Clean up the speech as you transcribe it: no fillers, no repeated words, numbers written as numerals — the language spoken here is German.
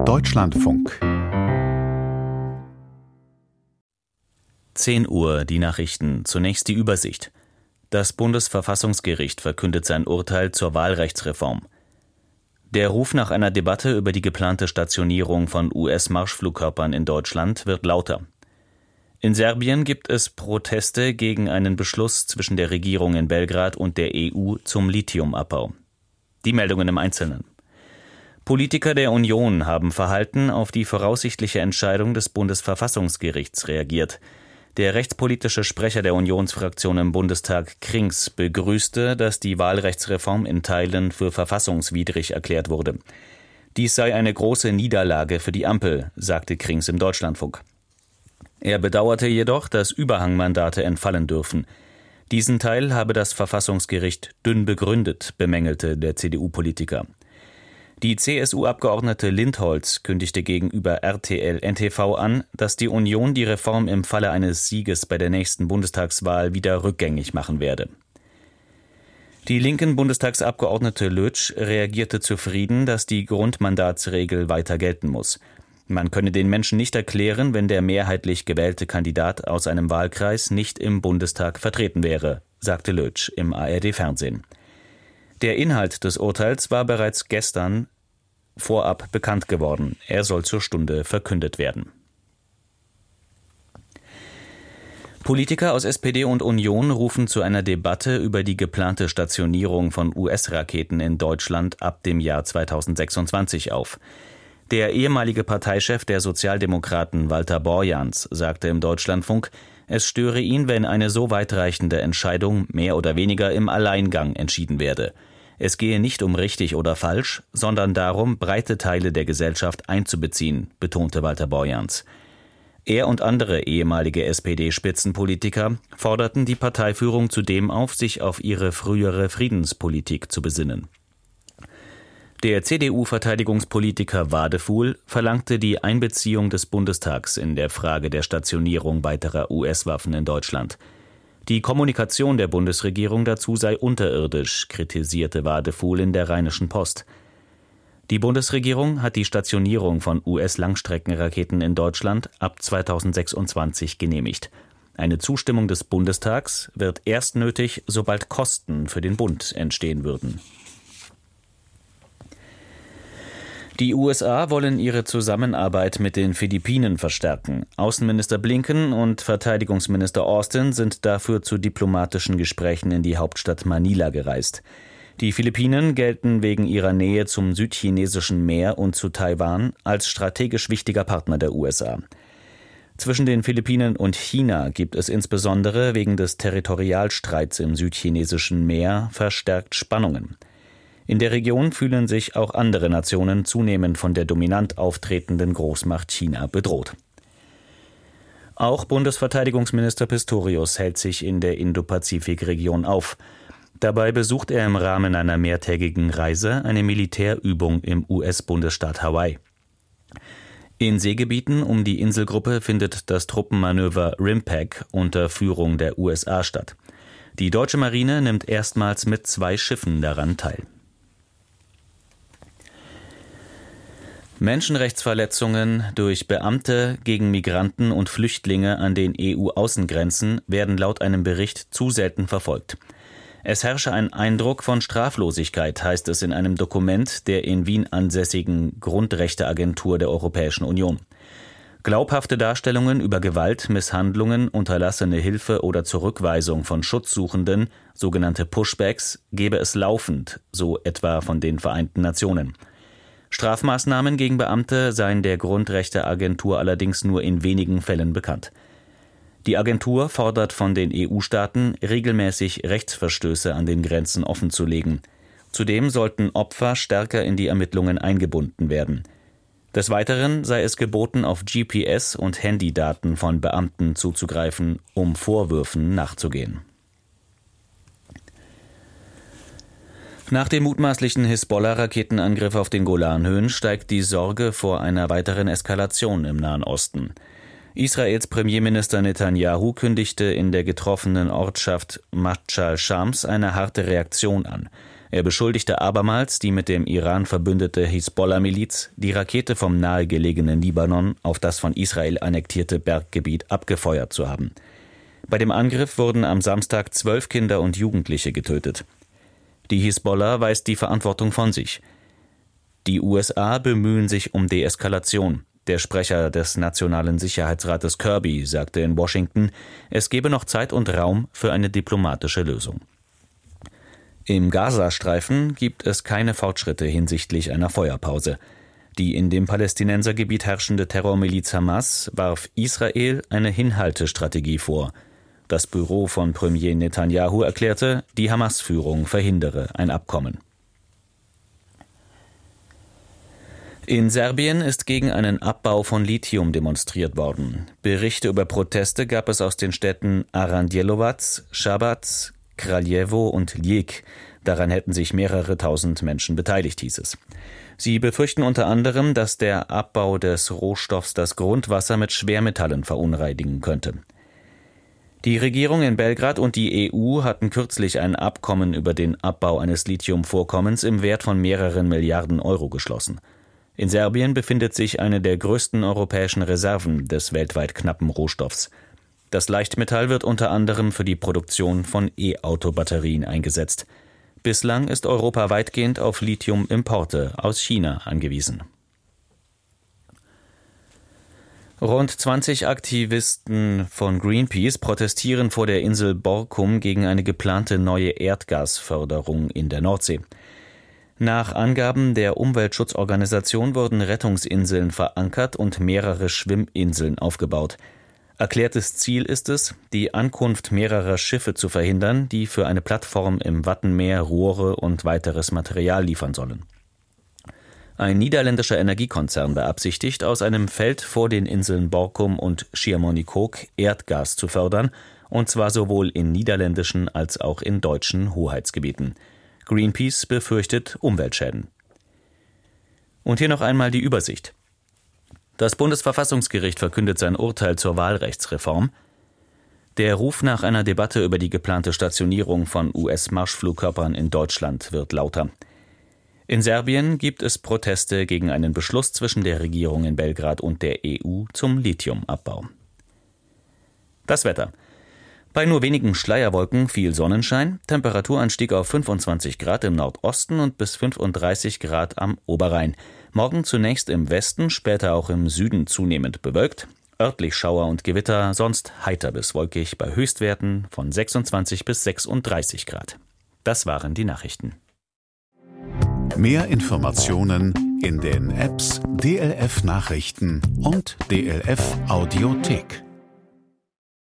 Deutschlandfunk 10 Uhr, die Nachrichten. Zunächst die Übersicht. Das Bundesverfassungsgericht verkündet sein Urteil zur Wahlrechtsreform. Der Ruf nach einer Debatte über die geplante Stationierung von US-Marschflugkörpern in Deutschland wird lauter. In Serbien gibt es Proteste gegen einen Beschluss zwischen der Regierung in Belgrad und der EU zum Lithiumabbau. Die Meldungen im Einzelnen. Politiker der Union haben verhalten auf die voraussichtliche Entscheidung des Bundesverfassungsgerichts reagiert. Der rechtspolitische Sprecher der Unionsfraktion im Bundestag, Krings, begrüßte, dass die Wahlrechtsreform in Teilen für verfassungswidrig erklärt wurde. Dies sei eine große Niederlage für die Ampel, sagte Krings im Deutschlandfunk. Er bedauerte jedoch, dass Überhangmandate entfallen dürfen. Diesen Teil habe das Verfassungsgericht dünn begründet, bemängelte der CDU-Politiker. Die CSU-Abgeordnete Lindholz kündigte gegenüber RTL-NTV an, dass die Union die Reform im Falle eines Sieges bei der nächsten Bundestagswahl wieder rückgängig machen werde. Die linken Bundestagsabgeordnete Lötsch reagierte zufrieden, dass die Grundmandatsregel weiter gelten muss. Man könne den Menschen nicht erklären, wenn der mehrheitlich gewählte Kandidat aus einem Wahlkreis nicht im Bundestag vertreten wäre, sagte Lötsch im ARD-Fernsehen. Der Inhalt des Urteils war bereits gestern vorab bekannt geworden. Er soll zur Stunde verkündet werden. Politiker aus SPD und Union rufen zu einer Debatte über die geplante Stationierung von US-Raketen in Deutschland ab dem Jahr 2026 auf. Der ehemalige Parteichef der Sozialdemokraten Walter Borjans sagte im Deutschlandfunk, es störe ihn, wenn eine so weitreichende Entscheidung mehr oder weniger im Alleingang entschieden werde. Es gehe nicht um richtig oder falsch, sondern darum, breite Teile der Gesellschaft einzubeziehen, betonte Walter Borjans. Er und andere ehemalige SPD-Spitzenpolitiker forderten die Parteiführung zudem auf, sich auf ihre frühere Friedenspolitik zu besinnen. Der CDU-Verteidigungspolitiker Wadefuhl verlangte die Einbeziehung des Bundestags in der Frage der Stationierung weiterer US-Waffen in Deutschland. Die Kommunikation der Bundesregierung dazu sei unterirdisch, kritisierte Wadefuhl in der Rheinischen Post. Die Bundesregierung hat die Stationierung von US-Langstreckenraketen in Deutschland ab 2026 genehmigt. Eine Zustimmung des Bundestags wird erst nötig, sobald Kosten für den Bund entstehen würden. Die USA wollen ihre Zusammenarbeit mit den Philippinen verstärken. Außenminister Blinken und Verteidigungsminister Austin sind dafür zu diplomatischen Gesprächen in die Hauptstadt Manila gereist. Die Philippinen gelten wegen ihrer Nähe zum südchinesischen Meer und zu Taiwan als strategisch wichtiger Partner der USA. Zwischen den Philippinen und China gibt es insbesondere wegen des Territorialstreits im südchinesischen Meer verstärkt Spannungen. In der Region fühlen sich auch andere Nationen zunehmend von der dominant auftretenden Großmacht China bedroht. Auch Bundesverteidigungsminister Pistorius hält sich in der Indo-Pazifik-Region auf. Dabei besucht er im Rahmen einer mehrtägigen Reise eine Militärübung im US-Bundesstaat Hawaii. In Seegebieten um die Inselgruppe findet das Truppenmanöver RIMPAC unter Führung der USA statt. Die deutsche Marine nimmt erstmals mit 2 Schiffen daran teil. Menschenrechtsverletzungen durch Beamte gegen Migranten und Flüchtlinge an den EU-Außengrenzen werden laut einem Bericht zu selten verfolgt. Es herrsche ein Eindruck von Straflosigkeit, heißt es in einem Dokument der in Wien ansässigen Grundrechteagentur der Europäischen Union. Glaubhafte Darstellungen über Gewalt, Misshandlungen, unterlassene Hilfe oder Zurückweisung von Schutzsuchenden, sogenannte Pushbacks, gebe es laufend, so etwa von den Vereinten Nationen. Strafmaßnahmen gegen Beamte seien der Grundrechteagentur allerdings nur in wenigen Fällen bekannt. Die Agentur fordert von den EU-Staaten, regelmäßig Rechtsverstöße an den Grenzen offenzulegen. Zudem sollten Opfer stärker in die Ermittlungen eingebunden werden. Des Weiteren sei es geboten, auf GPS- und Handydaten von Beamten zuzugreifen, um Vorwürfen nachzugehen. Nach dem mutmaßlichen Hisbollah-Raketenangriff auf den Golanhöhen steigt die Sorge vor einer weiteren Eskalation im Nahen Osten. Israels Premierminister Netanyahu kündigte in der getroffenen Ortschaft Machal Shams eine harte Reaktion an. Er beschuldigte abermals die mit dem Iran verbündete Hisbollah-Miliz, die Rakete vom nahegelegenen Libanon auf das von Israel annektierte Berggebiet abgefeuert zu haben. Bei dem Angriff wurden am Samstag 12 Kinder und Jugendliche getötet. Die Hisbollah weist die Verantwortung von sich. Die USA bemühen sich um Deeskalation. Der Sprecher des Nationalen Sicherheitsrates Kirby sagte in Washington, es gebe noch Zeit und Raum für eine diplomatische Lösung. Im Gazastreifen gibt es keine Fortschritte hinsichtlich einer Feuerpause. Die in dem Palästinensergebiet herrschende Terrormiliz Hamas warf Israel eine Hinhaltestrategie vor. Das Büro von Premier Netanyahu erklärte, die Hamas-Führung verhindere ein Abkommen. In Serbien ist gegen einen Abbau von Lithium demonstriert worden. Berichte über Proteste gab es aus den Städten Aranđelovac, Šabac, Kraljevo und Lijek. Daran hätten sich mehrere tausend Menschen beteiligt, hieß es. Sie befürchten unter anderem, dass der Abbau des Rohstoffs das Grundwasser mit Schwermetallen verunreinigen könnte. Die Regierung in Belgrad und die EU hatten kürzlich ein Abkommen über den Abbau eines Lithiumvorkommens im Wert von mehreren Milliarden Euro geschlossen. In Serbien befindet sich eine der größten europäischen Reserven des weltweit knappen Rohstoffs. Das Leichtmetall wird unter anderem für die Produktion von E-Auto-Batterien eingesetzt. Bislang ist Europa weitgehend auf Lithium-Importe aus China angewiesen. Rund 20 Aktivisten von Greenpeace protestieren vor der Insel Borkum gegen eine geplante neue Erdgasförderung in der Nordsee. Nach Angaben der Umweltschutzorganisation wurden Rettungsinseln verankert und mehrere Schwimminseln aufgebaut. Erklärtes Ziel ist es, die Ankunft mehrerer Schiffe zu verhindern, die für eine Plattform im Wattenmeer Rohre und weiteres Material liefern sollen. Ein niederländischer Energiekonzern beabsichtigt, aus einem Feld vor den Inseln Borkum und Schiermonnikoog Erdgas zu fördern, und zwar sowohl in niederländischen als auch in deutschen Hoheitsgebieten. Greenpeace befürchtet Umweltschäden. Und hier noch einmal die Übersicht. Das Bundesverfassungsgericht verkündet sein Urteil zur Wahlrechtsreform. Der Ruf nach einer Debatte über die geplante Stationierung von US-Marschflugkörpern in Deutschland wird lauter. In Serbien gibt es Proteste gegen einen Beschluss zwischen der Regierung in Belgrad und der EU zum Lithiumabbau. Das Wetter. Bei nur wenigen Schleierwolken viel Sonnenschein, Temperaturanstieg auf 25 Grad im Nordosten und bis 35 Grad am Oberrhein. Morgen zunächst im Westen, später auch im Süden zunehmend bewölkt. Örtlich Schauer und Gewitter, sonst heiter bis wolkig bei Höchstwerten von 26 bis 36 Grad. Das waren die Nachrichten. Mehr Informationen in den Apps DLF Nachrichten und DLF Audiothek.